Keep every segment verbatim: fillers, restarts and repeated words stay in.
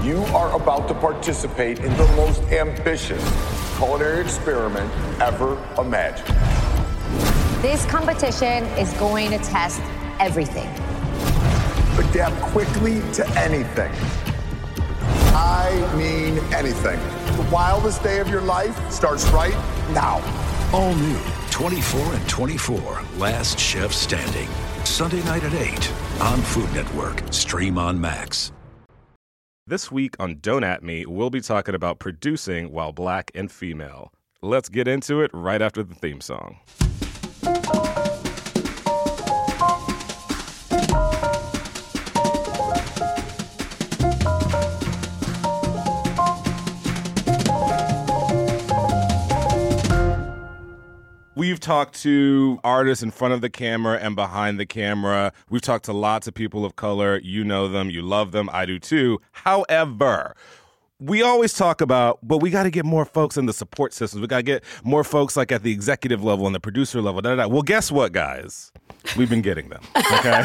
You are about to participate in the most ambitious culinary experiment ever imagined. This competition is going to test everything. Adapt quickly to anything. I mean anything. The wildest day of your life starts right now. All new twenty-four and twenty-four, Last Chef Standing. Sunday night at eight on Food Network. Stream on Max. This week on Don't At Me, we'll be talking about producing while black and female. Let's get into it right after the theme song. We've talked to artists in front of the camera and behind the camera. We've talked to lots of people of color. You know them. You love them. I do too. However, we always talk about, but we got to get more folks in the support systems. We got to get more folks like at the executive level and the producer level. Da, da, da. Well, guess what, guys? We've been getting them, okay?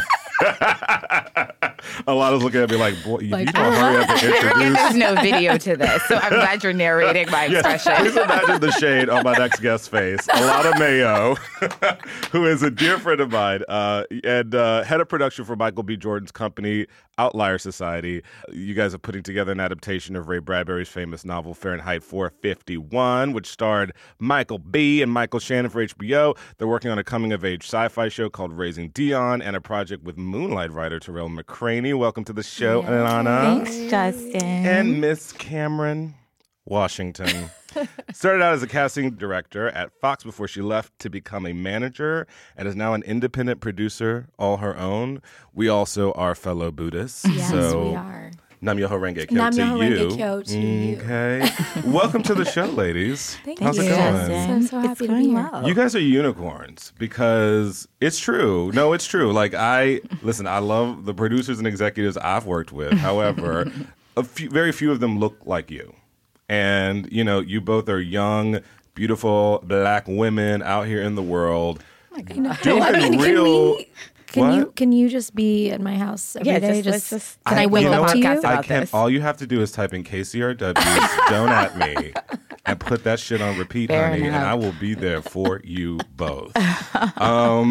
A lot of us looking at me like, boy, you, like, you don't hurry up and introduce. There's no video to this, so I'm glad you're narrating my expression. Yes, please imagine the shade on my next guest's face. Alana Mayo, who is a dear friend of mine uh, and uh, head of production for Michael B. Jordan's company, Outlier Society. You guys are putting together an adaptation of Ray Bradbury's famous novel Fahrenheit four fifty-one, which starred Michael B. and Michael Shannon for H B O. They're working on a coming-of-age sci-fi show called Raising Dion and a project with Moonlight writer Terrell McCraney. Welcome to the show, yeah. Alana. Thanks, Justin. And Miss Cameron Washington. Started out as a casting director at Fox before she left to become a manager and is now an independent producer all her own. We also are fellow Buddhists. Yes, so we are. Nam-myoho Renge Kyo Nam to Myoho you. Renge Kyo to you. Okay. Welcome to the show, ladies. Thank How's you, it going? Justin. I'm so happy it's to going be here. well. You guys are unicorns because it's true. No, it's true. Like I, listen, I love the producers and executives I've worked with. However, a few, very few of them look like you. And, you know, you both are young, beautiful black women out here in the world. Oh You know, doing I mean, real... Can, we, can What? you can you just be at my house every Yeah, day? just- let's just- can I, I- wake you know up what? to you? Podcast I about can't. this. All you have to do is type in K C R W's Don't At Me and put that shit on repeat, Fair honey, enough. and I will be there for you both. Um,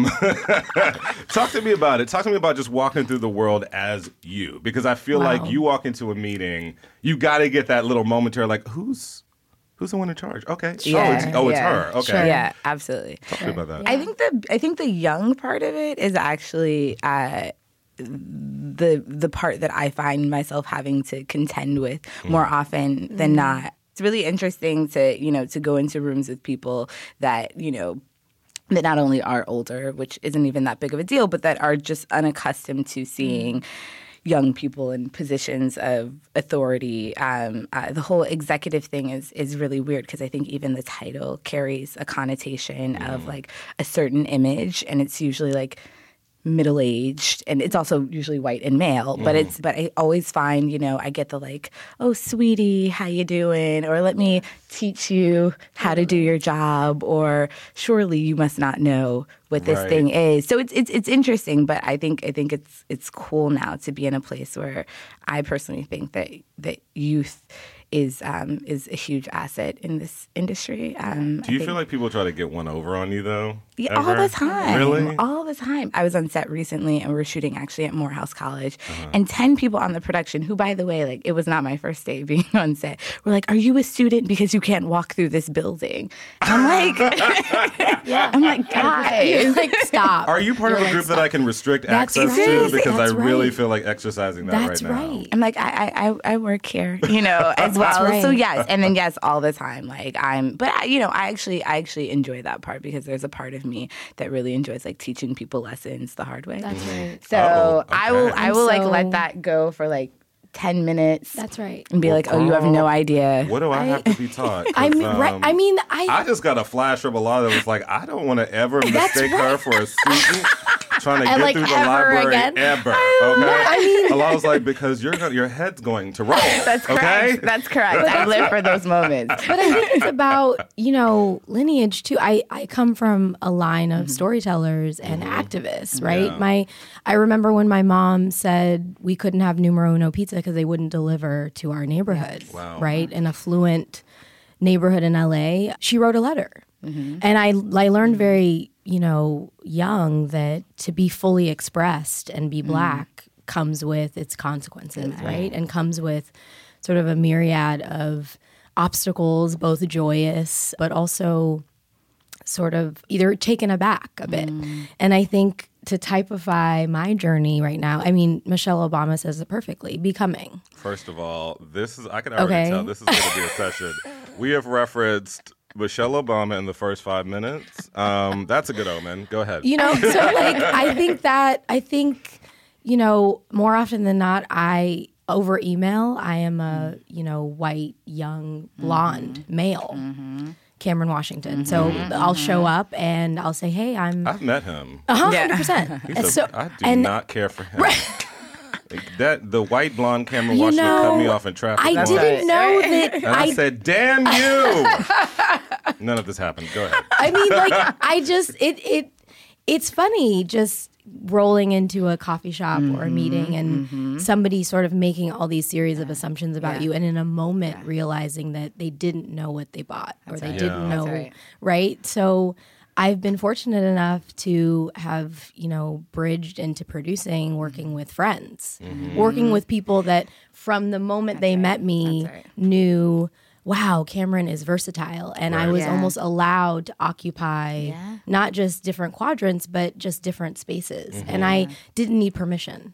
talk to me about it. Talk to me about just walking through the world as you, because I feel Wow. like you walk into a meeting, you got to get that little momentary, like, who's who's the one in charge? Okay, Yeah, oh, it's, oh, it's yeah. her. Okay, Sure. Yeah, absolutely. talk to me about that. I think the I think the young part of it is actually uh, the the part that I find myself having to contend with more often than not. It's really interesting to you know to go into rooms with people that you know that not only are older, which isn't even that big of a deal, but that are just unaccustomed to seeing young people in positions of authority. Um, uh, the whole executive thing is is really weird because I think even the title carries a connotation of like a certain image, and it's usually like middle-aged, and it's also usually white and male, but it's but I always find, you know, I get the like, oh sweetie, how you doing? Or let me teach you how to do your job, or surely you must not know what this Right. thing is. So it's it's it's interesting, but I think I think it's it's cool now to be in a place where I personally think that that youth is um, is a huge asset in this industry. Um, Do you I feel think- like people try to get one over on you though? yeah, all Ever? the time. Really? All the time. I was on set recently and we were shooting actually at Morehouse College. Uh-huh. And ten people on the production, who, by the way, like it was not my first day being on set, were like, are you a student because you can't walk through this building? And I'm like, Yeah. I'm like, You're guys. like, stop. Are you part You're of a like, group that stop. I can restrict That's access right. to? Because That's I really right. feel like exercising that That's right now. right. I'm like, I, I, I- I work here, you know, as well. right. So yes, and then yes, all the time. Like I'm, but I, you know, I actually, I actually enjoy that part because there's a part of me that really enjoys like teaching people lessons the hard way. That's right. So Oh, I will, okay. I will like So- let that go for like ten minutes. That's right. And be Well, like, oh, you have girl, no idea. What do I, I- have to be taught? 'Cause, I mean, right. um, I mean, I. I just got a flash from a lot that was like, I don't want to ever That's mistake her right. for a student. trying to And, get like, through the ever library again? ever. Okay, I mean, Alana's like, because you're gonna, your head's going to roll. That's correct. Okay? That's correct. I live for those moments. But I think it's about, you know, lineage too. I, I come from a line of storytellers and activists, right? Yeah. My I remember when my mom said we couldn't have numero uno pizza because they wouldn't deliver to our neighborhood, Wow. right? An affluent neighborhood in L A. She wrote a letter. And I, I learned very, you know, young that to be fully expressed and be black comes with its consequences, right? And comes with sort of a myriad of obstacles, both joyous, but also sort of either taken aback a bit. And I think to typify my journey right now, I mean, Michelle Obama says it perfectly, becoming. First of all, this is I can already Okay. tell this is going to be a session. We have referenced Michelle Obama in the first five minutes. Um, that's a good omen. Go ahead. You know, so like I think that I think, you know, more often than not, I over email, I am a, you know, white, young, blonde male. Cameron Washington. So I'll show up and I'll say, "Hey, I'm I've met him. a hundred Yeah. percent." He's And a- so- I do and not care for him. Like, that the white blonde Cameron You Washington cut know, me off in traffic. I once. didn't know that. And I, I said, "Damn you!" None of this happened. Go ahead. I mean, like, I just it it it's funny just rolling into a coffee shop or a meeting and somebody sort of making all these series of assumptions about Yeah. you, and in a moment realizing that they didn't know what they bought or they right. didn't Yeah. know, That's right. right? So I've been fortunate enough to have, you know, bridged into producing, working with friends, working with people that from the moment they met me That's right. knew, wow, Cameron is versatile. And I Right. was Yeah. almost allowed to occupy Yeah. not just different quadrants, but just different spaces. And I didn't need permission,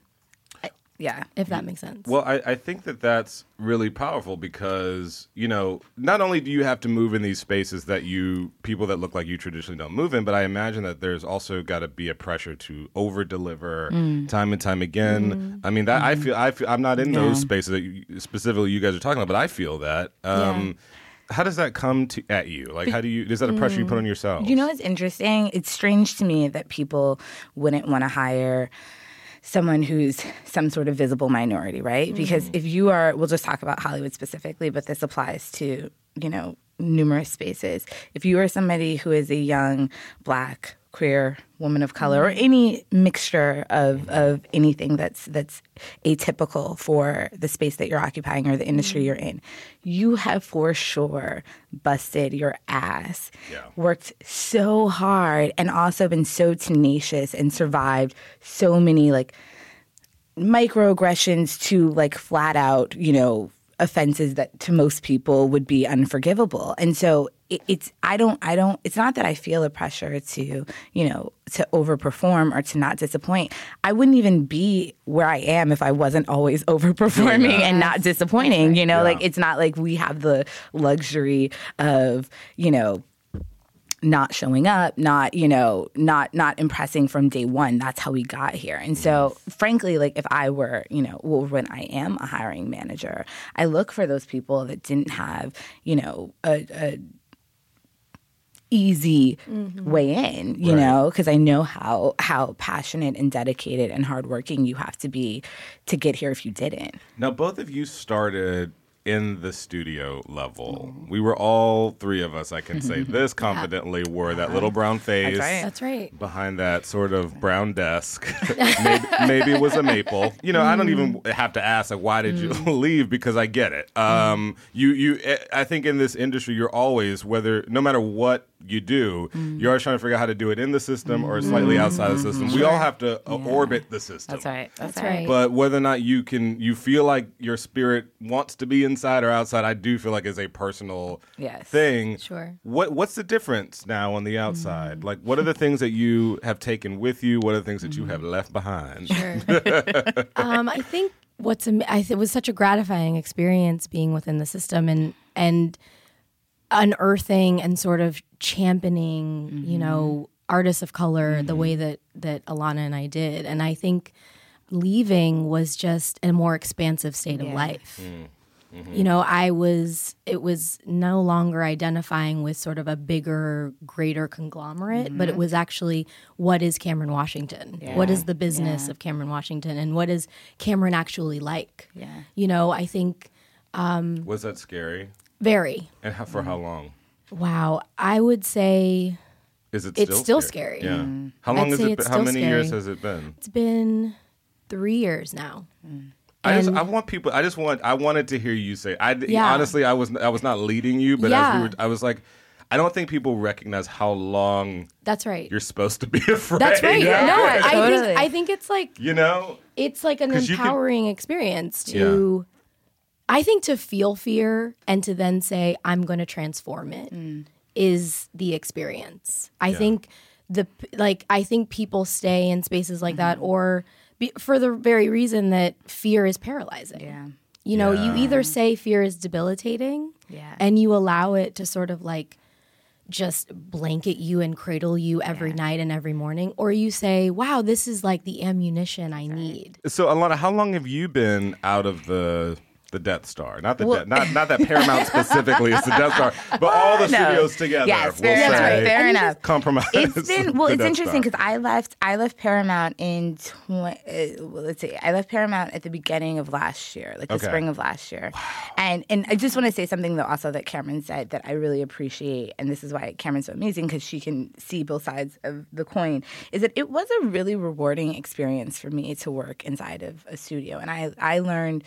Yeah. if that makes sense. Well, I, I think that that's really powerful because, you know, not only do you have to move in these spaces that you, people that look like you traditionally don't move in, but I imagine that there's also got to be a pressure to over deliver time and time again. I mean, that I feel, I feel, I'm not in those spaces that you, specifically you guys are talking about, but I feel that. Um, How does that come to at you? Like, how do you, is that a pressure you put on yourself? You know what's interesting? It's strange to me that people wouldn't want to hire someone who's some sort of visible minority, right? Because if you are, we'll just talk about Hollywood specifically, but this applies to, you know, numerous spaces. If you are somebody who is a young, black, queer woman of color, or any mixture of, of anything that's that's atypical for the space that you're occupying or the industry you're in, you have for sure busted your ass, Yeah. worked so hard, and also been so tenacious and survived so many like microaggressions to like flat out, you know, offenses that to most people would be unforgivable. And so it, it's I don't I don't it's not that I feel a pressure to, you know, to overperform or to not disappoint. I wouldn't even be where I am if I wasn't always overperforming and not disappointing, you know, Yeah. like it's not like we have the luxury of, you know, not showing up, not, you know, not not impressing from day one. That's how we got here. And so, frankly, like if I were, you know, well, when I am a hiring manager, I look for those people that didn't have, you know, a, a easy way in, you Right. know, because I know how how passionate and dedicated and hardworking you have to be to get here if you didn't. Now, both of you started in the studio level. We were all three of us, I can say this confidently, wore that little brown face. right. That's right. Behind that sort of brown desk. maybe, maybe it was a maple. You know, I don't even have to ask, like, why did you leave? Because I get it. Um, you, you. I think in this industry, you're always, whether, no matter what you do, you're always trying to figure out how to do it in the system or slightly outside the system. We all have to uh, orbit the system. That's right. That's, That's right. But whether or not you can, you feel like your spirit wants to be inside or outside, I do feel like is a personal Yes. thing. Sure. What What's the difference now on the outside? Like, what are the things that you have taken with you? What are the things that you have left behind? um, I think what's am- I th- it was such a gratifying experience being within the system and and unearthing and sort of championing, you know, artists of color the way that that Alana and I did. And I think leaving was just a more expansive state of life. Mm-hmm. You know, I was, it was no longer identifying with sort of a bigger, greater conglomerate, mm-hmm. but it was actually, what is Cameron Washington? Yeah. What is the business yeah. of Cameron Washington? And what is Cameron actually like? Yeah. You know, I think... Um, was that scary? Very. And how, for mm-hmm. how long? Wow. I would say... Is it it's still still scary? scary? Yeah. Mm. How long I'd has say it it's been? How many scary. years has it been? It's been three years now. Mm. I just I want people. I just want. I wanted to hear you say. I yeah. honestly, I was I was not leading you, but yeah. as we were, I was like, I don't think people recognize how long. That's right. You're supposed to be afraid. That's right. Yeah, no, I totally. think I think it's like you know, it's like an empowering could, experience to. Yeah. I think to feel fear and to then say I'm going to transform it mm. is the experience. I yeah. think the like I think people stay in spaces like mm-hmm. that or. Be, for the very reason that fear is paralyzing. Yeah. You know, yeah. you either say fear is debilitating yeah. and you allow it to sort of like just blanket you and cradle you every yeah. night and every morning, or you say, wow, this is like the ammunition I need. So, Alana, how long have you been out of the... the Death Star, not the well, de- not not that Paramount specifically is the Death Star, but all the no. studios together. Yes, we'll fair, say, fair enough. Compromise. It's been well. the It's Death interesting Star. because I left. I left Paramount in. Tw- uh, well, let's see. I left Paramount at the beginning of last year, like the Okay. spring of last year. Wow. And and I just want to say something though, also that Cameron said that I really appreciate, and this is why Cameron's so amazing because she can see both sides of the coin. Is that it was a really rewarding experience for me to work inside of a studio, and I I learned.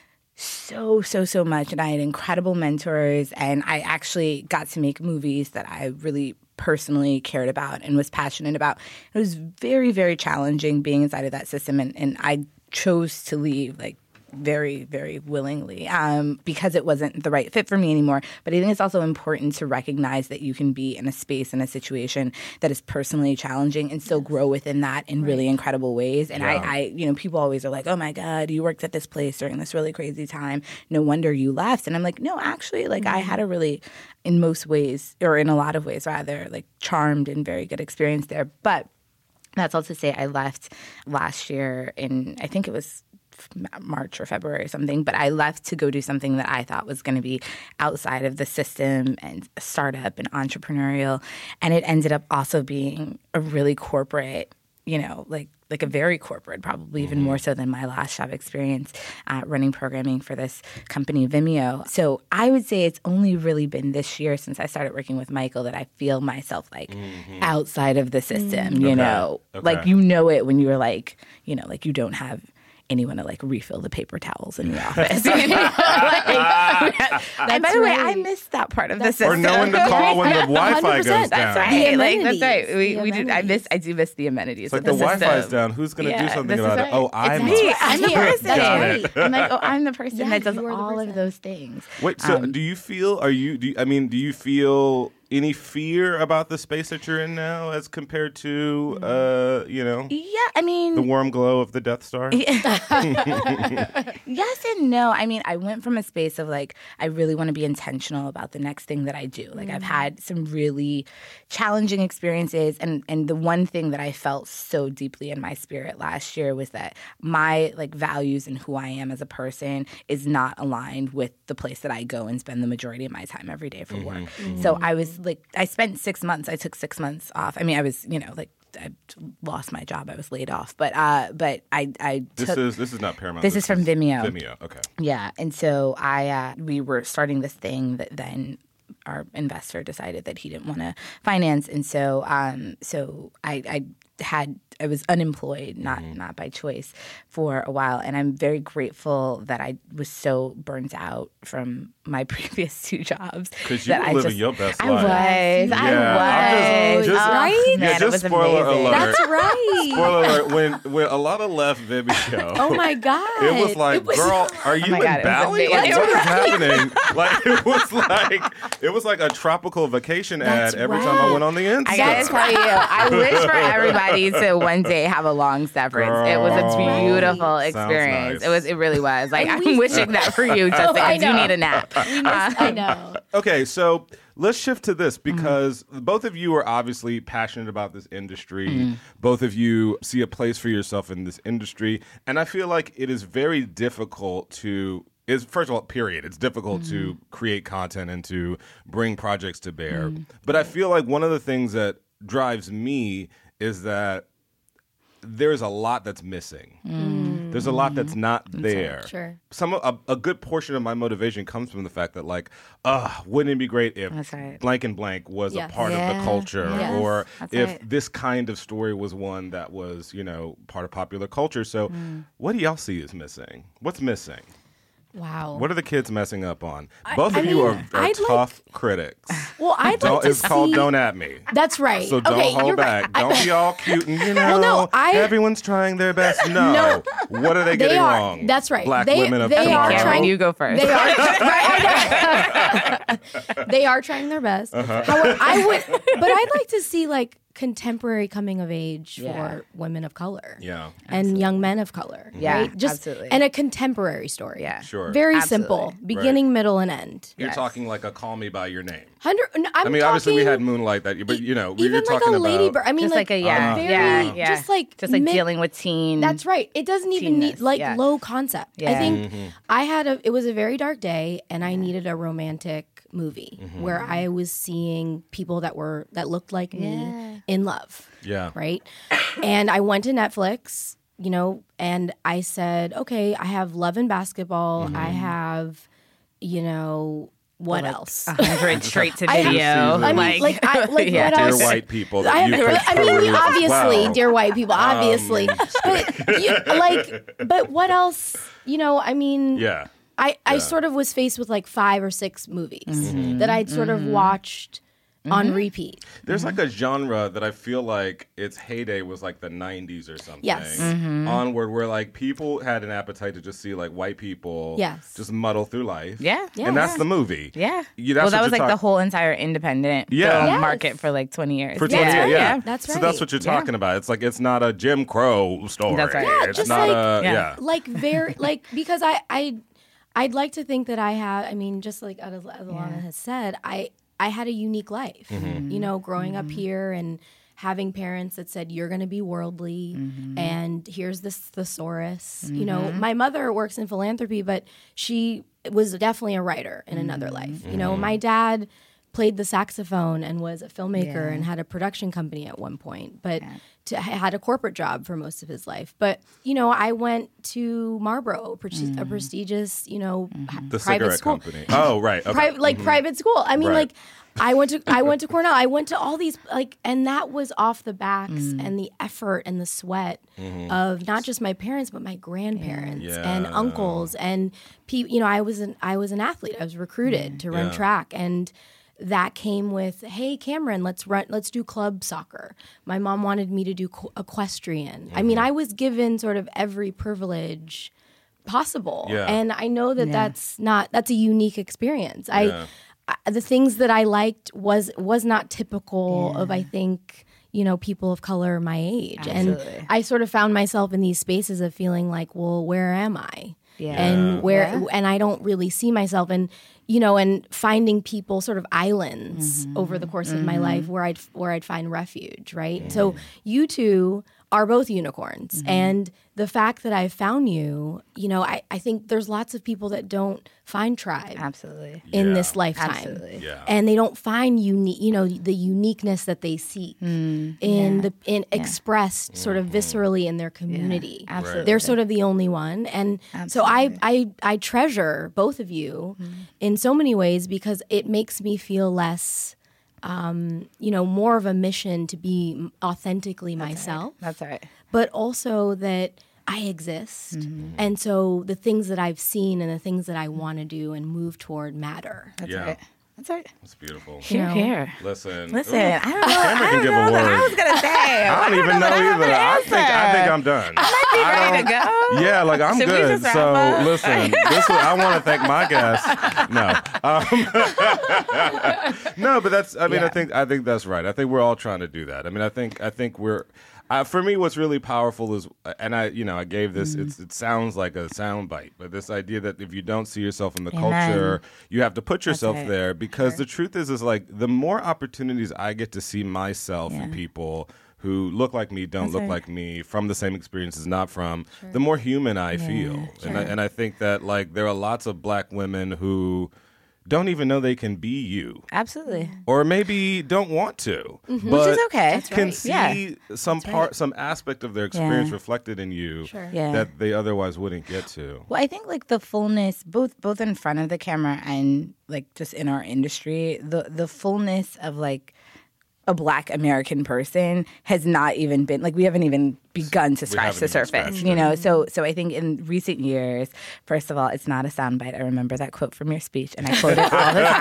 So, so, so much. And I had incredible mentors. And I actually got to make movies that I really personally cared about and was passionate about. It was very, very challenging being inside of that system. And, and I chose to leave, like, very, very willingly um, because it wasn't the right fit for me anymore. But I think it's also important to recognize that you can be in a space, in a situation that is personally challenging and still grow within that in right. really incredible ways. And yeah. I, I, you know, people always are like, oh my God, you worked at this place during this really crazy time. No wonder you left. And I'm like, no, actually, like mm-hmm. I had a really, in most ways, or in a lot of ways rather, like charmed and very good experience there. But that's all to say I left last year in, I think it was March or February or something, but I left to go do something that I thought was going to be outside of the system and a startup and entrepreneurial. And it ended up also being a really corporate, you know, like like a very corporate, probably even more so than my last job experience uh, running programming for this company, Vimeo. So I would say it's only really been this year since I started working with Michael that I feel myself like mm-hmm. outside of the system, mm-hmm. you okay. know, okay. like you know it when you're like, you know, like you don't have anyone to like refill the paper towels in the office. You know? like, and by the way, I missed that part of that's the system. Or knowing to call when the Wi-Fi goes down. That's right. Like, that's right. We, we did. I miss. I do miss the amenities. It's like of the, the Wi-Fi's system. down. Who's going to yeah, do something about right. it? Oh, I'm it's me. I'm the person. That's I'm like, oh, I'm the person yeah, that does all all person. of those things. Wait. So, um, do you feel? Are you? Do you, I mean, do you feel any fear about the space that you're in now as compared to, uh, you know, yeah, I mean, the warm glow of the Death Star? Yes and no. I mean, I went from a space of like, I really want to be intentional about the next thing that I do. Like mm. I've had some really challenging experiences. And, and the one thing that I felt so deeply in my spirit last year was that my like values and who I am as a person is not aligned with the place that I go and spend the majority of my time every day for mm-hmm. work. Mm-hmm. So I was like, I spent six months, I took six months off. I mean, I was, you know, like, I lost my job. I was laid off, but uh, but I I took, this is this is not Paramount. This, this is from Vimeo. Vimeo, okay. Yeah, and so I uh, we were starting this thing that then our investor decided that he didn't want to finance, and so um so I I had I was unemployed, not mm-hmm. not by choice, for a while, and I'm very grateful that I was so burnt out from my previous two jobs. Because you were I living just, your best I life. Was, yeah. I was, just, just, oh, right? Man, yeah, just it was spoiler amazing. alert. That's right. Spoiler alert. When when Alana left Vimeo, oh my God, it was like, it was, girl, are you oh in God, Bali? Like, amazing. what is happening? Like it was like it was like a tropical vacation That's ad every right. time I went on the Insta. I gotta tell you, I wish for everybody to one day have a long severance. Girl, it was a beautiful sounds experience. nice. It was. It really was. Like And I'm we- wishing that for you, just Oh, I because you know. need a nap. We missed, I know. Okay, so let's shift to this because mm-hmm. both of you are obviously passionate about this industry. Mm-hmm. Both of you see a place for yourself in this industry. And I feel like it is very difficult to is, first of all, period. It's difficult mm. to create content and to bring projects to bear. Mm. But I feel like one of the things that drives me is that there's a lot that's missing. Mm. There's a lot that's not there. Sure. Some a, a good portion of my motivation comes from the fact that, like, uh, wouldn't it be great if right. blank and blank was yes. a part yeah. of the culture, yes. or that's if right. this kind of story was one that was, you know, part of popular culture. So, mm. what do y'all see is missing? What's missing? Wow. What are the kids messing up on? Both I, of I you mean, are, are I'd tough like, critics. Well, I'd don't, like to It's see, called Don't At Me. That's right. So don't okay, hold you're back. Right. Don't I, be all cute and, you know, well, no, I, everyone's trying their best. No. No. What are they, they getting are, wrong? That's right. Black they, women of they tomorrow. are Karen, trying, you go first. They are, they are trying their best. Uh-huh. However, I would, but I'd like to see, like, contemporary coming of age yeah. for women of color. Yeah. And absolutely. young men of color. Yeah, right? Just, absolutely. And a contemporary story. Yeah. Sure. Very Absolutely. simple. Beginning, right. middle, and end. You're Yes. talking like a Call Me By Your Name. Hundred. No, I'm I mean, talking, obviously we had Moonlight that, but you know, we even were like talking a Lady about Bird. I mean, Just like, like a yeah, very, yeah, yeah. just like just like mi- dealing with teen. That's right. It doesn't even need Teenness, like yeah. low concept. Yeah. I think Mm-hmm. I had a. It was a very dark day, and I needed a romantic movie Mm-hmm. where I was seeing people that were that looked like Yeah. me in love. Yeah. Right. And I went to Netflix, you know, and I said, okay, I have Love and Basketball. Mm-hmm. I have, you know, what like else? A hundred straight to I- video. I mean, like, I, like yeah. what Dear else? white people that I, you could I mean, peruse as obviously, well. dear white people, obviously. Um, but you, like, but what else? You know, I mean, Yeah. I, I Yeah. sort of was faced with like five or six movies Mm-hmm. that I'd sort of watched on repeat. There's like a genre that I feel like its heyday was like the nineties or something. Yes. Mm-hmm. Onward, where like people had an appetite to just see like white people Yes. just muddle through life. Yeah. Yeah. And that's the movie. Yeah. Yeah, that's well, that what was you're like the talk- whole entire independent Yeah. film Yes. market for like twenty years. For twenty yeah. years, yeah. That's So right. that's what you're Yeah. talking about. It's like it's not a Jim Crow story. That's right. Yeah, it's just not like- a Yeah. yeah. Like very like because I I I'd like to think that I had. I mean, just like as Alana has said, I I had a unique life. Mm-hmm. You know, growing up here and having parents that said you're going to be worldly and here's this thesaurus. You know, my mother works in philanthropy, but she was definitely a writer in another life. You know, my dad played the saxophone and was a filmmaker Yeah. and had a production company at one point, but to, had a corporate job for most of his life. But, you know, I went to Marlboro, presti- a prestigious, you know, h- The private cigarette school. company. Oh, right. Okay. Pri- like private school. I mean, Right. like I went to I went to Cornell. I went to all these like, and that was off the backs and the effort and the sweat of not just my parents but my grandparents Yeah. and uncles and pe- you know I was an I was an athlete. I was recruited to run Yeah. track and. That came with, hey Cameron, let's run, let's do club soccer. My mom wanted me to do qu- equestrian. I mean, I was given sort of every privilege possible, Yeah. and I know that Yeah. that's not that's a unique experience. Yeah. I, I the things that I liked was was not typical of I think you know people of color my age, Absolutely. and I sort of found myself in these spaces of feeling like, well, where am I? Yeah. And where Yeah. and I don't really see myself and you know and finding people sort of islands over the course of my life where I'd where I'd find refuge, right? So you two are both unicorns and the fact that I found you, you know, I, I think there's lots of people that don't find tribe Absolutely. in Yeah. this lifetime. Absolutely. Yeah. And they don't find unique, you know, the uniqueness that they seek in the in expressed sort of viscerally in their community. Absolutely. They're sort of the only one. And so I, I I treasure both of you in so many ways because it makes me feel less um, you know, more of a mission to be authentically myself That's right. but also that I exist. And so the things that I've seen and the things that I want to do and move toward matter. That's Yeah. right. That's right. It's beautiful. Here, know. here. Listen. Listen, Ooh. I don't know. Cameron I can don't give know a what word. I was gonna say. I don't even know that I have either. an I think I answer. think I'm done. I might be ready to go. Yeah, like I'm Should we good. just wrap So up? listen, this was, I want to thank my guests. No, um, no, but that's. I mean, I Yeah. think I think that's right. I think we're all trying to do that. I mean, I think I think we're. Uh, for me, what's really powerful is, and I, you know, I gave this. Mm-hmm. It's, it sounds like a soundbite, but this idea that if you don't see yourself in the Amen. culture, you have to put yourself right. there. Because the truth is, is like the more opportunities I get to see myself Yeah. and people who look like me, don't That's look right. like me, from the same experiences, not from, the more human I feel. And, I, and I think that, like, there are lots of black women who don't even know they can be you. Absolutely. Or maybe don't want to, Which but is okay. That's can right. see Yeah. some part, some aspect of their experience Yeah. reflected in you Yeah. that they otherwise wouldn't get to. Well, I think like the fullness, both both in front of the camera and like just in our industry, the the fullness of like a Black American person has not even been like we haven't even begun to scratch haven't the even surface, scratched you it. know. So so I think in recent years, first of all, it's not a soundbite. I remember that quote from your speech, and I quote it all the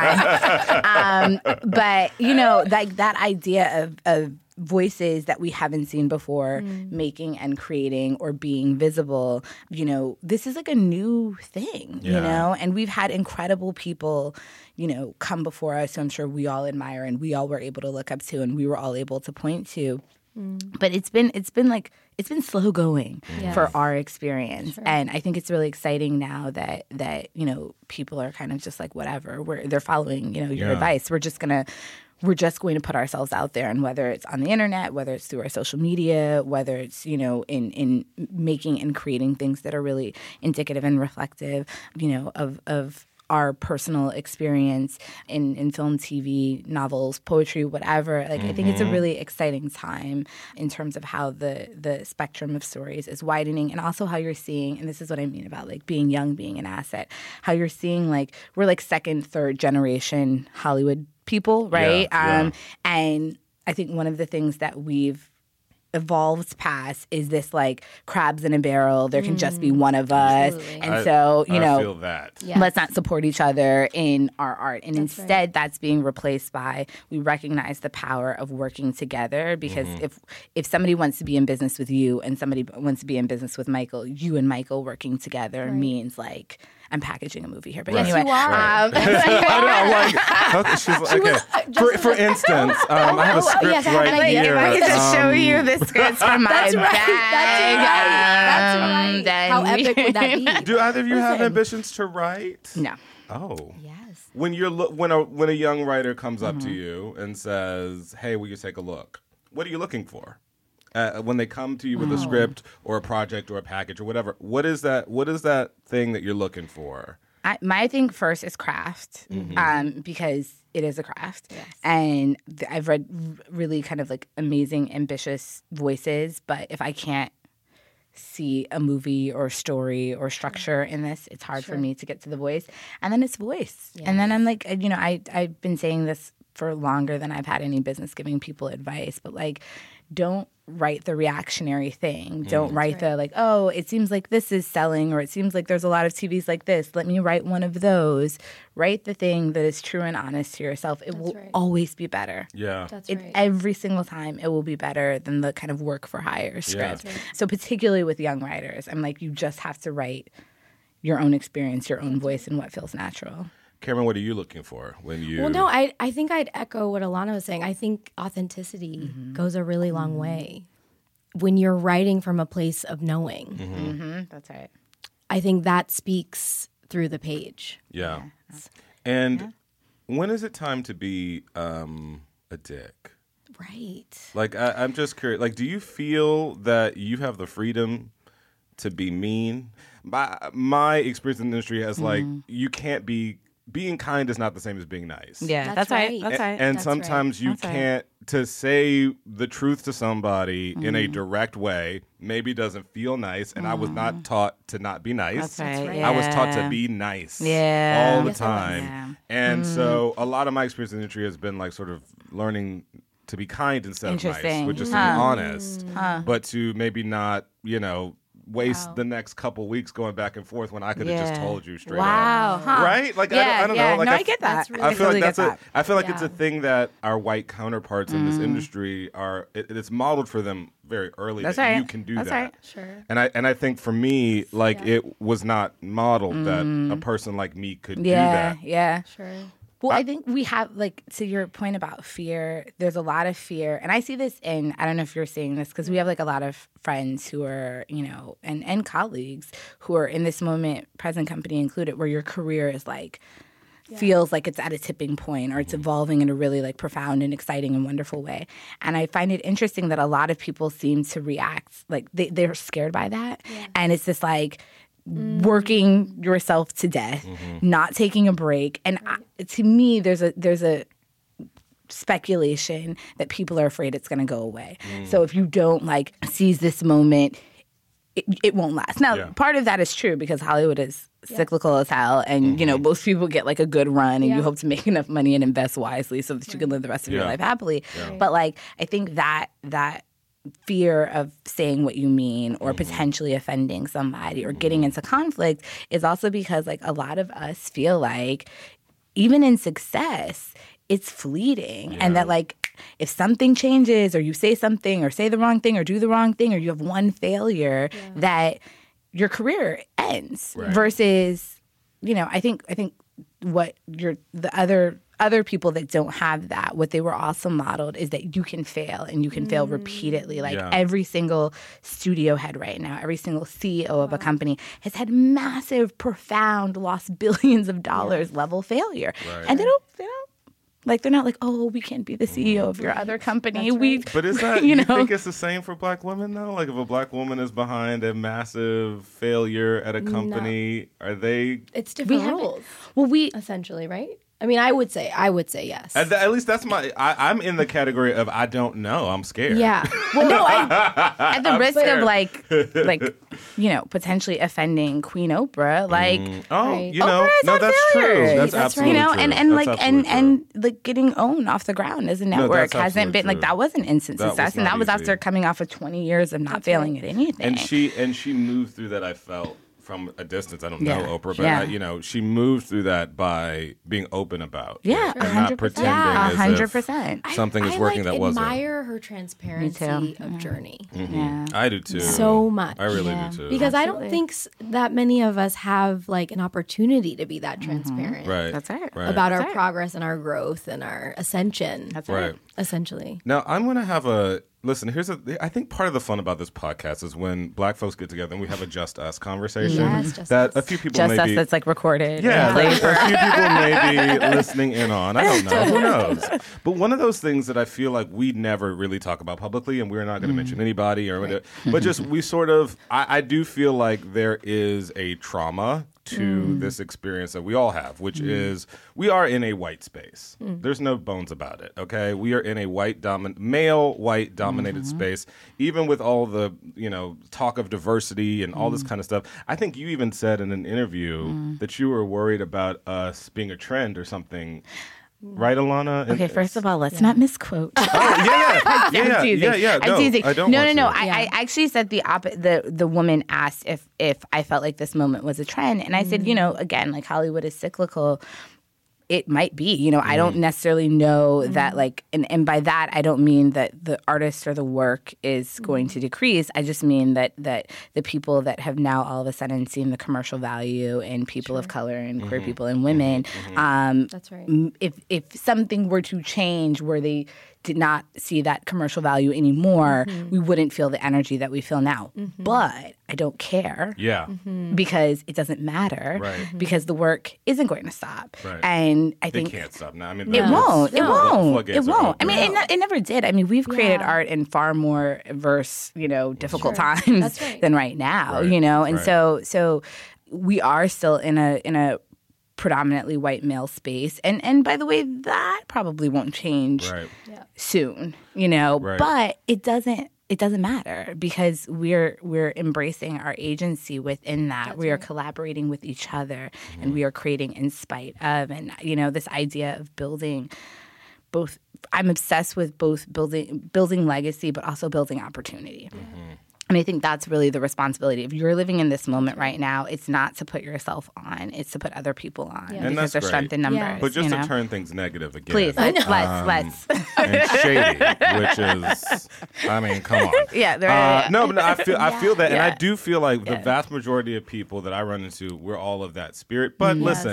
time. Um, but you know, like that idea of of voices that we haven't seen before making and creating or being visible, you know, this is like a new thing, you Yeah. know, and we've had incredible people, you know, come before us who I'm sure we all admire and we all were able to look up to and we were all able to point to. But it's been it's been like it's been slow going Yes. for our experience, and I think it's really exciting now that that you know people are kind of just like whatever we're they're following you know your Yeah. advice. We're just gonna we're just going to put ourselves out there, and whether it's on the internet, whether it's through our social media, whether it's you know in in making and creating things that are really indicative and reflective, you know of of. our personal experience in, in film, T V, novels, poetry, whatever. Like I think it's a really exciting time in terms of how the the spectrum of stories is widening and also how you're seeing, and this is what I mean about like being young, being an asset, how you're seeing like we're like second, third generation Hollywood people, right? Yeah, um, And I think one of the things that we've evolved past is this like crabs in a barrel. There can just be one of us. Absolutely. And I- so, you I know, feel that. Yes. let's not support each other in our art. And That's instead, right. that's being replaced by we recognize the power of working together because Mm-hmm. if if somebody wants to be in business with you and somebody wants to be in business with Michael, you and Michael working together Right. means like I'm packaging a movie here. But Right. anyway, you are. um, I know, I'm like, how- she's like, okay. For, for instance, um, I have a Oh, script yes, I have right an idea. here. if I could just show um, you the scripts from my That's right. bag. That's right. um, That's right. then How we- epic would that be? Do either of you have Listen. ambitions to write? No. Oh. Yes. When you're lo- when a when a young writer comes up Mm-hmm. to you and says, "Hey, will you take a look?" What are you looking for? Uh, when they come to you with a Oh. script or a project or a package or whatever, what is that? What is that thing that you're looking for? I, my thing first is craft, Mm-hmm. um, because it is a craft, and th- I've read r- really kind of like amazing, ambitious voices. But if I can't see a movie or story or structure in this, it's hard for me to get to the voice. And then it's voice, and then I'm like, you know, I I've been saying this for longer than I've had any business giving people advice, but like, don't write the reactionary thing. Don't write the like, oh, it seems like this is selling, or it seems like there's a lot of T Vs like this. Let me write one of those. Write the thing that is true and honest to yourself. It will right. always be better. Yeah. That's It, right. Every single time, it will be better than the kind of work for hire script. So particularly with young writers, I'm like, you just have to write your own experience, your own voice, and what feels natural. Cameron, what are you looking for when you? Well, no, I I think I'd echo what Alana was saying. I think authenticity Mm-hmm. goes a really long way. When you're writing from a place of knowing, Mm-hmm. That's right. I think that speaks through the page. Yeah. And when is it time to be um, a dick? Right. Like, I, I'm just curious. Like, do you feel that you have the freedom to be mean? My my experience in the industry has like you can't be being kind is not the same as being nice. Yeah, That's that's, right. right. That's A- right. And That's sometimes you That's right. can't to say the truth to somebody in Mm. a direct way. Maybe doesn't feel nice, and I was not taught to not be nice. That's right. right. I was taught to Yeah. be nice Yeah. all the Yes, I was. time. Yeah. And so a lot of my experience in the industry has been like sort of learning to be kind instead of nice, Interesting. which is to Huh. be honest, Huh. but to maybe not, you know, waste Wow. the next couple weeks going back and forth when I could have just Yeah. told you straight Wow. up. Huh. Right? Like, I yeah, don't- I don't know. yeah. Like, no, I I, f- get that. That's really I feel like totally that's get a. that. I feel like it's a Yeah. thing that our white counterparts in this industry are. It, it's modeled for them very early. That's that right. You can do That's that. right. Sure. And I and I think for me, like Yeah. it was not modeled that a person like me could Yeah, do that. yeah. Sure. Well, I think we have, like, to your point about fear, there's a lot of fear. And I see this in, I don't know if you're seeing this, because we have, like, a lot of friends who are, you know, and, and colleagues who are in this moment, present company included, where your career is, like, feels like it's at a tipping point or it's evolving in a really like profound and exciting and wonderful way. And I find it interesting that a lot of people seem to react like they, they're scared by that. Yeah. And it's just like mm. working yourself to death, mm-hmm. not taking a break. And I, to me, there's a there's a speculation that people are afraid it's going to go away. Mm. So if you don't like seize this moment, it, it won't last. Now, yeah. part of that is true because Hollywood is yeah. cyclical as hell, and mm-hmm. you know most people get like a good run, and yeah. you hope to make enough money and invest wisely so that right. you can live the rest of yeah. your life happily. Yeah. But like, I think that that fear of saying what you mean or mm-hmm. potentially offending somebody or getting into conflict is also because like a lot of us feel like even in success, it's fleeting. Yeah. And that like if something changes or you say something or say the wrong thing or do the wrong thing or you have one failure yeah. that your career ends right. versus, you know, I think I think what you're the other other people that don't have that, what they were also modeled is that you can fail and you can mm. fail repeatedly. Like yeah. every single studio head right now, every single C E O wow. of a company has had massive, profound, lost billions of dollars yeah. level failure. Right. And they don't, they don't, like they're not like, oh, we can't be the C E O of your other company. Right. We, but is that, you, know? you think it's the same for black women though? Like if a black woman is behind a massive failure at a company, no. are they? It's different rules. Well, we essentially, right? I mean, I would say, I would say yes. At, the, at least that's my, I, I'm in the category of I don't know. I'm scared. Yeah. Well, no, I, at the I'm risk scared. of like, like, you know, potentially offending Queen Oprah, like, mm. oh, right. you know, Oprah no, that's failures. true. That's, that's absolutely right. You know, true. and, and that's like, and, true. and like getting owned off the ground as a network no, hasn't been, true. like, that was an instant that success. And that was easy. after coming off of twenty years of not that's failing right. at anything. And she, and she moved through that, I felt. From a distance, I don't yeah. know Oprah, but yeah. I, you know, she moved through that by being open about yeah, it and not pretending yeah, as one hundred percent. if something I, is I working like that wasn't. I admire her transparency of yeah. journey. Mm-hmm. Yeah. I do too. So much. I really yeah. do too. Because Absolutely. I don't think s- that many of us have like an opportunity to be that transparent. Mm-hmm. Right. That's right. right. About That's our right. progress and our growth and our ascension. That's right. right. Essentially. Now, I'm going to have a listen. Here's a. I think part of the fun about this podcast is when black folks get together and we have a Just Us conversation. Yes, just that us. a few people Just may us be, that's like recorded. Yeah, and that a few people may be listening in on. I don't know. Who knows? But one of those things that I feel like we never really talk about publicly, and we're not going to mm. mention anybody or whatever. But just we sort of. I, I do feel like there is a trauma to mm. this experience that we all have, which mm. is we are in a white space. Mm. There's no bones about it, okay? We are in a white domin- male white dominated mm-hmm. space, even with all the, you know, talk of diversity and all mm. this kind of stuff. I think you even said in an interview mm. that you were worried about us being a trend or something. Right, Alana? Okay, first of all, let's yeah. not misquote. Oh, yeah, yeah. yeah, yeah, yeah, yeah. No, I'm teasing. I don't no, want no, no. to. I, Yeah. I actually said the opposite. The, the woman asked if, if I felt like this moment was a trend. And I mm. said, you know, again, like Hollywood is cyclical. It might be, you know, mm. I don't necessarily know mm. that like, and, and by that, I don't mean that the artist or the work is mm. going to decrease. I just mean that that the people that have now all of a sudden seen the commercial value in people sure. of color and mm-hmm. queer people and women. Mm-hmm. Um, That's right. If, if something were to change where they did not see that commercial value anymore, mm-hmm. we wouldn't feel the energy that we feel now. Mm-hmm. But I don't care. Yeah. Mm-hmm. Because it doesn't matter. Right. Mm-hmm. Because the work isn't going to stop. Right. And I think it can't stop now. I mean, it won't. It No. won't. It won't. I mean, it, ne- it never did. I mean, we've created Yeah. art in far more adverse, you know, difficult Sure. times That's right. than right now. Right. You know, and Right. so so we are still in a in a predominantly white male space, and and by the way, that probably won't change Right. Yeah. soon. You know, Right. but it doesn't. It doesn't matter because we're we're embracing our agency within that. That's we are right. collaborating with each other, Mm-hmm. and we are creating in spite of. And you know, this idea of building both. I'm obsessed with both building building legacy, but also building opportunity. Mm-hmm. And I think that's really the responsibility. If you're living in this moment right now, it's not to put yourself on; it's to put other people on Yeah. And because that's there's strength great. in numbers. Yeah. But just you to know? turn things negative again. Please, let's, let's, Um, let's. and shady, which is, I mean, come on. Yeah, there- Uh, yeah. no, but I feel, I feel that, and I Yeah. do feel like the Yeah. vast majority of people that I run into, we're all of that spirit. But Yes. listen,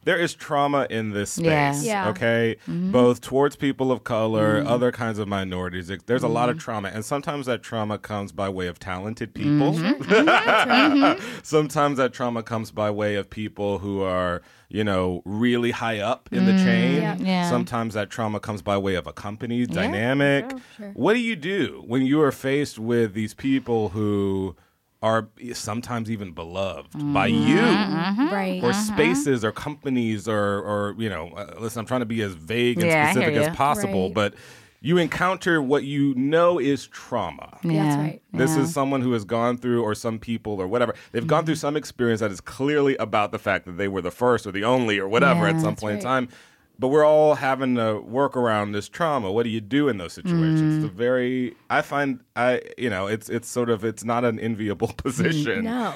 there is trauma in this space, Yeah. Yeah. okay? Mm-hmm. Both towards people of color, mm-hmm. other kinds of minorities. There's a mm-hmm. lot of trauma, and sometimes that trauma comes by way of talented people. Mm-hmm. Sometimes that trauma comes by way of people who are, you know, really high up in the chain. Yeah. Yeah. Sometimes that trauma comes by way of a company dynamic. Sure, sure. What do you do when you are faced with these people who are sometimes even beloved mm-hmm. by you? Mm-hmm. Right. Or spaces or companies or, or you know, uh, listen, I'm trying to be as vague and Yeah, I specific hear as you. possible, Right. but you encounter what you know is trauma. That's Yeah. right. This Yeah. is someone who has gone through, or some people, or whatever. They've Mm-hmm. gone through some experience that is clearly about the fact that they were the first or the only or whatever Yeah, at some that's point in right. time. But we're all having to work around this trauma. What do you do in those situations? Mm. It's a very, I find, I you know, it's it's sort of, it's not an enviable position. No.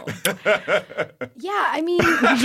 Yeah, I mean,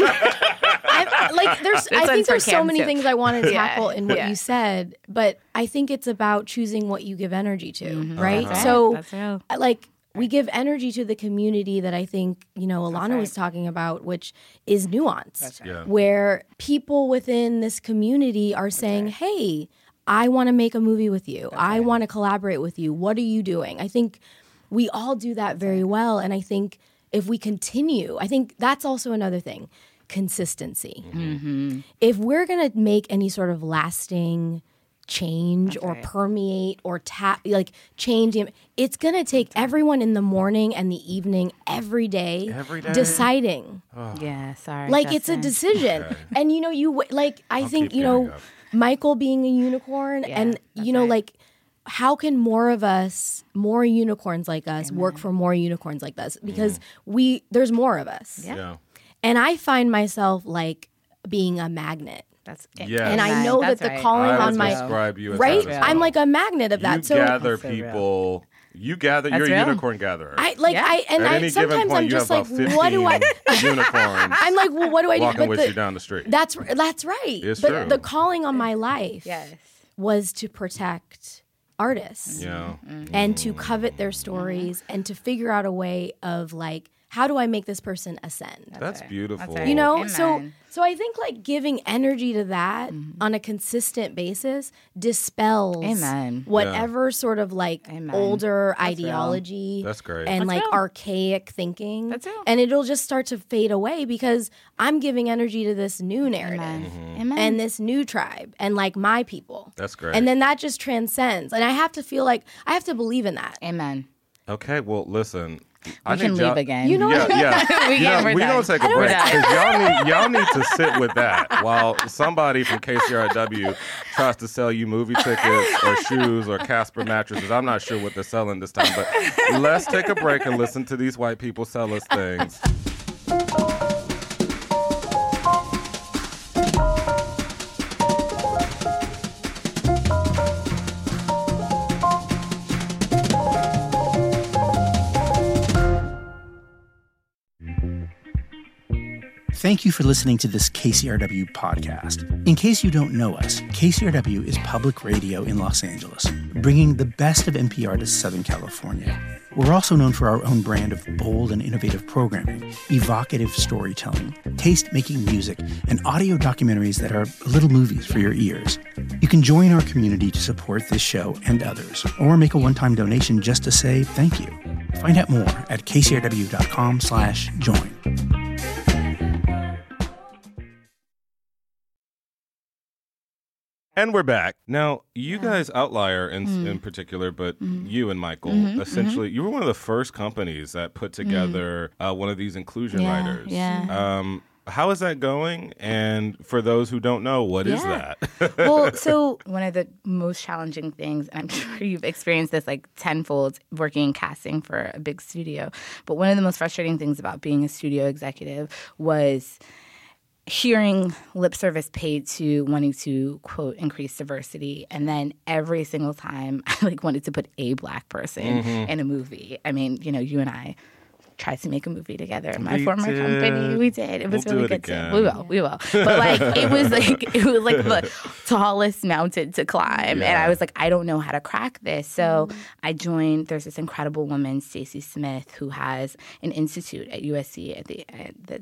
I, like there's. I one's think for there's so Cam, many too. things I want to Yeah, tackle in what yeah. you said, but I think it's about choosing what you give energy to, Mm-hmm. right? That's right. So, That's real. like, we give energy to the community that I think you know Alana right. was talking about, which is nuanced, right. Yeah. where people within this community are saying, "Hey, I want to make a movie with you. I want to collaborate with you. What are you doing?" I think we all do that very well, and I think if we continue, I think that's also another thing, consistency. Mm-hmm. If we're going to make any sort of lasting change or right. permeate or tap like change, it's going to take everyone in the morning and the evening every day, Every day? deciding. Yeah, sorry. Like it's a Justin. decision. Okay. And you know you w- like I I'll think keep you know getting up. Michael being a unicorn Yeah, and that's you know right. like how can more of us, more unicorns like us, work for more unicorns like us? Because we there's more of us. Yeah. Yeah. And I find myself like being a magnet. That's Yes. And I Amen. know That's that the right. calling I on would my describe you as right, that as I'm well. like a magnet of that. You so gather That's so real. people. You gather. That's you're a real. unicorn gatherer. I like Yeah. I and At I any given sometimes point, I'm you just have like, about what do I? fifteen unicorns I'm like, well, what do I do? walking But with the- you down the street. That's that's right. It's but true. the calling on my life Yes. was to protect artists Yeah. and to covet their stories and to figure out a way of like, how do I make this person ascend? That's right. beautiful. That's right. You know, Amen. so so I think like giving energy to that on a consistent basis dispels Amen. whatever sort of like Amen. older That's real. ideology That's great. and That's like real. archaic thinking. That's real. And it'll just start to fade away because I'm giving energy to this new narrative Amen. Mm-hmm. Amen. and this new tribe and like my people. That's great. And then that just transcends. And I have to feel like I have to believe in that. Amen. Okay, well, listen. I We can need leave y'all- again. You know Yeah, yeah. We You can- know, we're we done. don't take a We're break done. because y'all need y'all need to sit with that while somebody from K C R W tries to sell you movie tickets or shoes or Casper mattresses. I'm not sure what they're selling this time, but let's take a break and listen to these white people sell us things. Thank you for listening to this K C R W podcast. In case you don't know us, K C R W is public radio in Los Angeles, bringing the best of N P R to Southern California. We're also known for our own brand of bold and innovative programming, evocative storytelling, taste-making music, and audio documentaries that are little movies for your ears. You can join our community to support this show and others, or make a one-time donation just to say thank you. Find out more at kcrw.com slash join. And we're back. Now, you guys, Outlier in, in particular, but you and Michael, essentially, you were one of the first companies that put together uh, one of these inclusion Yeah, writers. yeah. Um, how is that going? And for those who don't know, what is Yeah. that? Well, so one of the most challenging things, and I'm sure you've experienced this like tenfold working in casting for a big studio, but one of the most frustrating things about being a studio executive was hearing lip service paid to wanting to, quote, increase diversity. And then every single time I like wanted to put a black person Mm-hmm. in a movie. I mean, you know, you and I tried to make a movie together in my We former did. company. We did. It was We'll do really it good again. too. We will. We will. But like it was like it was like the tallest mountain to climb. And I Yeah. was like, I don't know how to crack this. So I joined, there's this incredible woman, Stacey Smith, who has an institute at U S C at the at, that's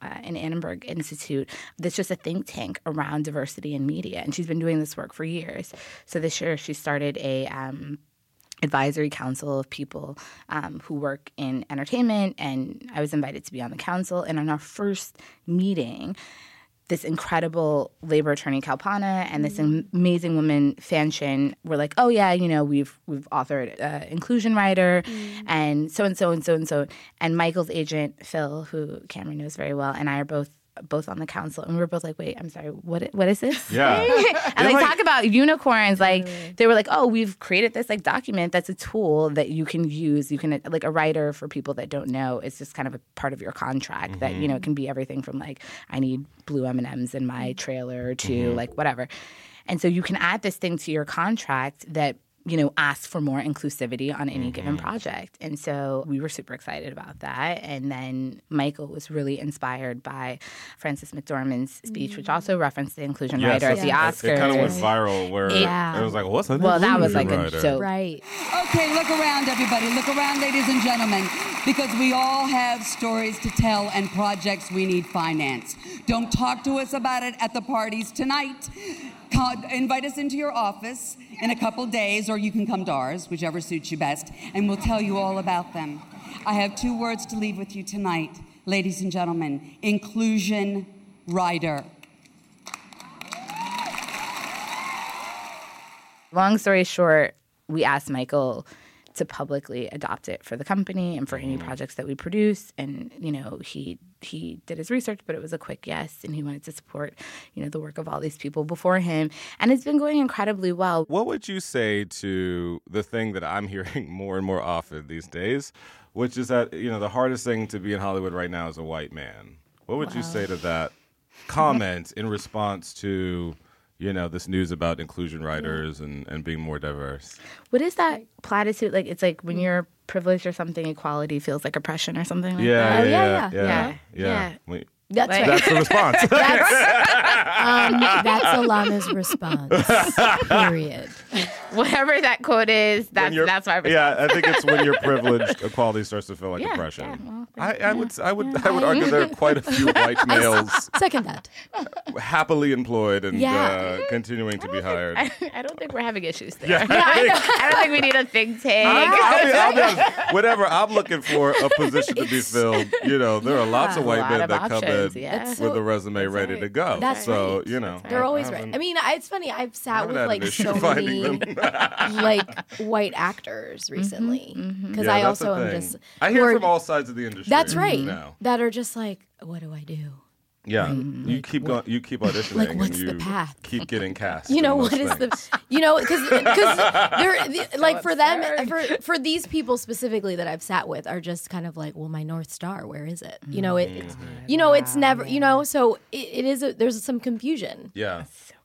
uh, an Annenberg Institute that's just a think tank around diversity in media. And she's been doing this work for years. So this year she started a um, advisory council of people um, who work in entertainment, and I was invited to be on the council. And on our first meeting, this incredible labor attorney, Kalpana, and this amazing woman, Fanshin, were like, oh, yeah, you know, we've we've authored uh, Inclusion Rider, mm. and so-and-so and so-and-so. And Michael's agent, Phil, who Cameron knows very well, and I are both both on the council, and we were both like, wait, I'm sorry, what what is this? Yeah. And like, like talk about unicorns, like they were like, oh, we've created this like document that's a tool that you can use. You can, like, a writer, for people that don't know, it's just kind of a part of your contract mm-hmm. that, you know, it can be everything from like, I need blue M and M's in my trailer to mm-hmm. like whatever. And so you can add this thing to your contract that, you know, ask for more inclusivity on any mm-hmm. given project. And so we were super excited about that. And then Michael was really inspired by Frances McDormand's speech, mm-hmm. which also referenced the inclusion yes, writer at the Oscars. It kind of went viral where yeah. it was like, what's an well, inclusion that was like writer? a joke. Right. Okay, look around, everybody. Look around, ladies and gentlemen, because we all have stories to tell and projects we need finance. Don't talk to us about it at the parties tonight. Invite us into your office in a couple days, or you can come to ours, whichever suits you best, and we'll tell you all about them. I have two words to leave with you tonight, ladies and gentlemen. Inclusion Rider. Long story short, we asked Michael to publicly adopt it for the company and for any projects that we produce. And, you know, he he did his research, but it was a quick yes. And he wanted to support, you know, the work of all these people before him. And it's been going incredibly well. What would you say to the thing that I'm hearing more and more often these days, which is that, you know, the hardest thing to be in Hollywood right now is a white man? What would wow. you say to that comment in response to, you know, this news about inclusion writers and, and being more diverse? What is that platitude? Like, it's like when you're privileged or something, equality feels like oppression or something like yeah, that? Yeah, yeah, yeah. yeah. yeah. yeah. yeah. yeah. That's right. That's the response. that's, um, that's Alana's response, period. Whatever that quote is, that's that's my response. Yeah, I think it's when you're privileged, equality starts to feel like yeah, oppression. Yeah, well, I, I yeah, would, I would, yeah. I would argue there are quite a few white males second that happily employed and yeah. uh, continuing to be hired. I, I don't think we're having issues there. Yeah. Yeah, I, don't, I don't think we need a think tank. I'll, I'll be, I'll be honest, whatever I'm looking for a position to be filled, you know, there are lots of white men that options, come in yeah. with a resume ready right. to go. That's so, right. you know. They're I, always I right. I mean, I, it's funny. I've sat with like so many like white actors recently because mm-hmm, mm-hmm. yeah, I also am just. I hear are, from all sides of the industry. That's right. Now. That are just like, what do I do? Yeah, mm-hmm. you keep going. You keep auditioning, like, what's and you the path? keep getting cast. You know what things. is the? You know, because because they're the, so like for absurd. them for for these people specifically that I've sat with are just kind of like, well, my North Star, where is it? You know, it. Mm-hmm. It's, you know, it's never. You know, so it, it is. A, there's some confusion. Yeah.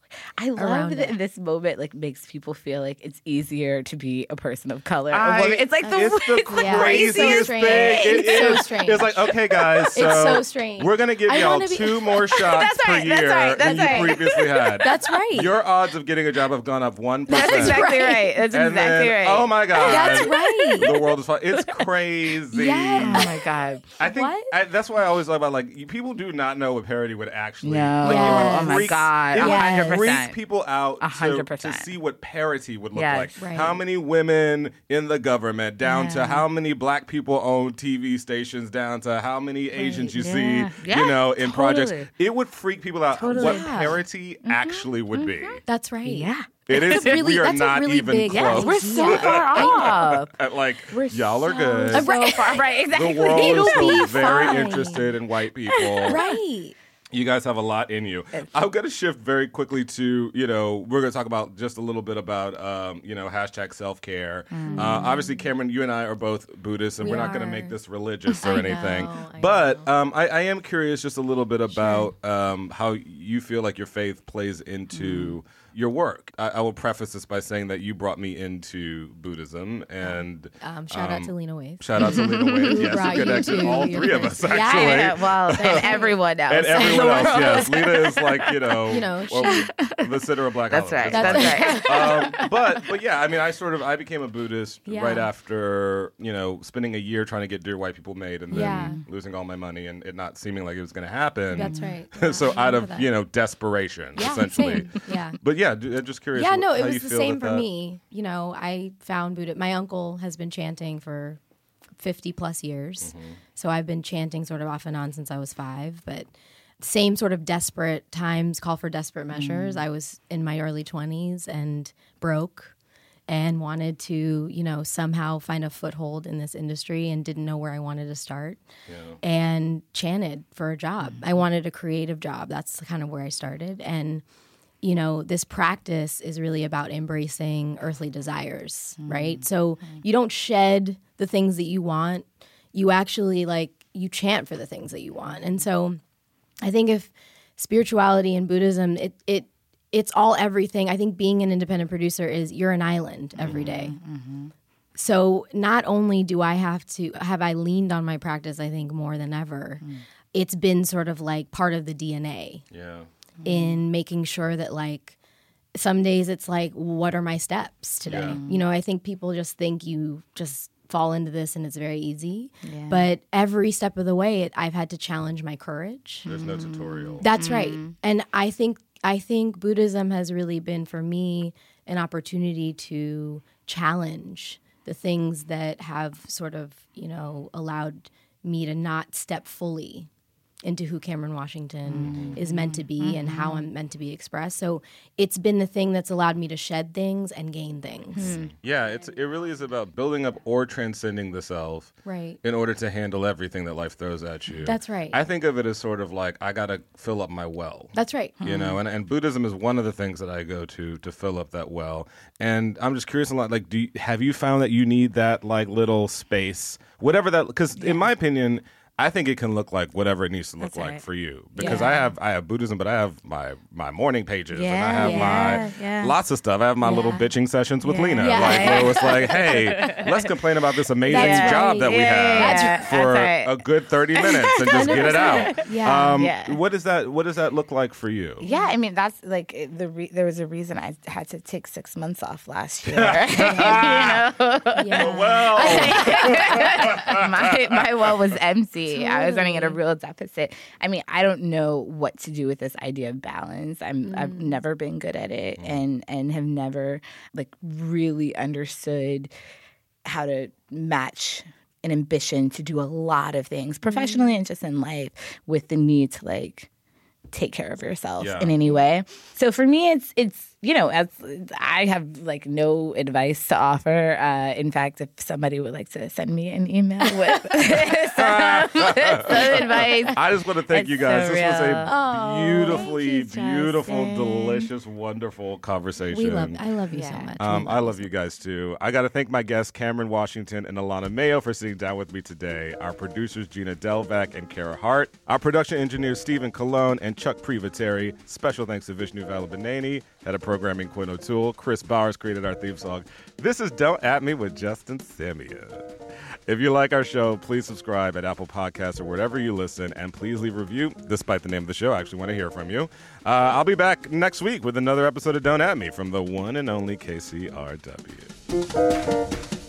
I love that this moment like makes people feel like it's easier to be a person of color. I, a woman. It's like the, it's the it's yeah, craziest it's so thing. It it's so is. strange. It's like, okay, guys, so, it's so strange. we're gonna give I y'all be... two more shots that's per right, year that's right, that's than you right. previously had. That's right. Your odds of getting a job have gone up one percent. That's exactly right. That's and exactly then, right. Oh my god, that's right. The world is fun. It's crazy. Yes. Oh my god. I think What? I, that's why I always love about like you- people do not know what parody would actually. No. Like, Yes. it would Oh my freak- god. It A would hundred freak percent. people out A hundred to, percent. to see what parity would look Yes. like. Right. How many women in the government, down Yeah. to how many black people own T V stations, down to how many Asians you Yeah. see, Yeah. you know, in Totally. projects. It would freak people out Totally. what Yeah. parity actually would be. That's right. Yeah. It is. That's a really- we are that's a not really even big- close. Yes, we're so Yeah. far off. At like We're y'all are so, good. So Right. far. Right. Exactly. The world It'll is still be very fine. interested in white people. Right. You guys have a lot in you. I'm going to shift very quickly to, you know, we're going to talk about just a little bit about, um, you know, hashtag self-care. Mm. Uh, obviously, Cameron, you and I are both Buddhists, and We we're not going to are. make this religious or I anything. know, I but know. um, I, I am curious just a little bit about um, how you feel like your faith plays into mm. your work. I, I will preface this by saying that you brought me into Buddhism, and Um, shout um, out to Lena Waithe. Shout out to Lena Waithe. Yes, brought you you connected to all your three of us, first- actually. Yeah, well, and everyone else. And everyone someone the else. world. Yes, Lita is like you know, You know, well, the center of Black That's Hollywood. right. That's right. um, but but yeah, I mean, I sort of I became a Buddhist Yeah. right after you know spending a year trying to get Dear White People made, and then Yeah. losing all my money and it not seeming like it was going to happen. That's right. Yeah, so I out remember of that. you know desperation, Yeah, essentially. same. Yeah. But yeah, d- I'm just curious. Yeah, wh- no, it how was you the feel same with for that. me. You know, I found Buddha. My uncle has been chanting for fifty plus years. Mm-hmm. So I've been chanting sort of off and on since I was five. But same sort of desperate times call for desperate measures. I was in my early twenties and broke and wanted to, you know, somehow find a foothold in this industry and didn't know where I wanted to start. Yeah. And chanted for a job. I wanted a creative job. That's kind of where I started. And you know, this practice is really about embracing earthly desires, right? So you don't shed the things that you want. You actually, like, you chant for the things that you want. And so I think if spirituality and Buddhism, it it it's all everything. I think being an independent producer is you're an island every day. So not only do I have to, have I leaned on my practice, I think, more than ever, it's been sort of like part of the D N A Yeah. in making sure that, like, some days it's like, what are my steps today? Yeah. You know, I think people just think you just fall into this and it's very easy. Yeah. But every step of the way, it, I've had to challenge my courage. There's no tutorial. That's right. And I think I think Buddhism has really been, for me, an opportunity to challenge the things that have sort of, you know, allowed me to not step fully into who Cameron Washington is meant to be and how I'm meant to be expressed. So it's been the thing that's allowed me to shed things and gain things. Yeah, it's it really is about building up or transcending the self, Right. in order to handle everything that life throws at you. That's right. I think of it as sort of like I gotta fill up my well. That's right. You know, and, and Buddhism is one of the things that I go to to fill up that well. And I'm just curious a lot, like, do you, have you found that you need that like little space, whatever that? Because in my opinion, I think it can look like whatever it needs to look That's like right. for you. Because Yeah. I have I have Buddhism, but I have my my morning pages, and I Yeah, have yeah, my yeah. lots of stuff. I have my little Yeah. bitching sessions with Yeah. Lena, Yeah. like where it was like, hey, let's complain about this amazing That's job right. that we Yeah, have yeah, yeah. for That's right. a good thirty minutes and just get it out. Yeah. Um, Yeah. What does that What does that look like for you? Yeah, I mean that's like it- the re- there was a reason I had to take six months off last year. you know, Yeah. Well, my my well was empty. I was running at a real deficit. I mean, I don't know what to do with this idea of balance. I'm I've never been good at it, and and have never like really understood how to match an ambition to do a lot of things professionally and just in life with the need to like take care of yourself Yeah. in any way. So for me, it's it's you know, as I have like no advice to offer. Uh, in fact, if somebody would like to send me an email with some, some advice, I just want to thank It's you guys. so this was real. a Oh, beautifully, thank you, beautiful, Justin. delicious, wonderful conversation. We love. I love you so Yeah. much. Um, We I love love you guys too. I got to thank my guests, Cameron Washington and Alana Mayo, for sitting down with me today. Our producers, Gina Delvac and Kara Hart. Our production engineers, Stephen Colon and Chuck Privateri. Special thanks to Vishnu Valabaneni, head of programming, Quinn O'Toole. Chris Bowers created our theme song. This is Don't At Me with Justin Simeon. If you like our show, please subscribe at Apple Podcasts or wherever you listen, and please leave a review. Despite the name of the show, I actually want to hear from you. Uh, I'll be back next week with another episode of Don't At Me from the one and only K C R W.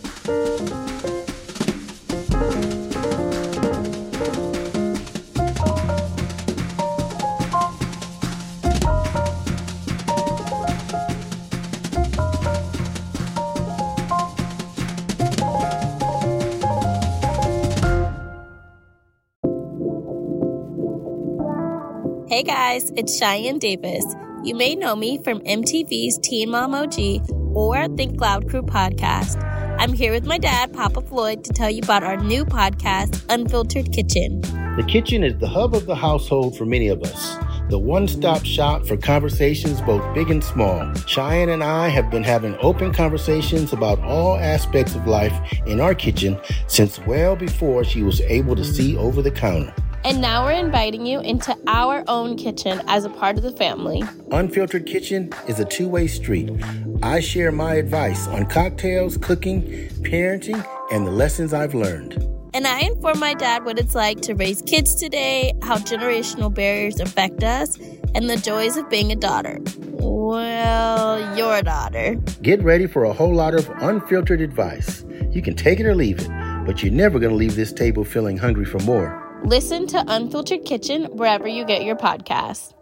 Hey guys, it's Cheyenne Davis. You may know me from M T V's Teen Mom O G or Think Loud Crew podcast. I'm here with my dad, Papa Floyd, to tell you about our new podcast, Unfiltered Kitchen. The kitchen is the hub of the household for many of us. The one-stop shop for conversations both big and small. Cheyenne and I have been having open conversations about all aspects of life in our kitchen since well before she was able to see over the counter. And now we're inviting you into our own kitchen as a part of the family. Unfiltered Kitchen is a two-way street. I share my advice on cocktails, cooking, parenting, and the lessons I've learned. And I inform my dad what it's like to raise kids today, how generational barriers affect us, and the joys of being a daughter. Well, your daughter. Get ready for a whole lot of unfiltered advice. You can take it or leave it, but you're never going to leave this table feeling hungry for more. Listen to Unfiltered Kitchen wherever you get your podcasts.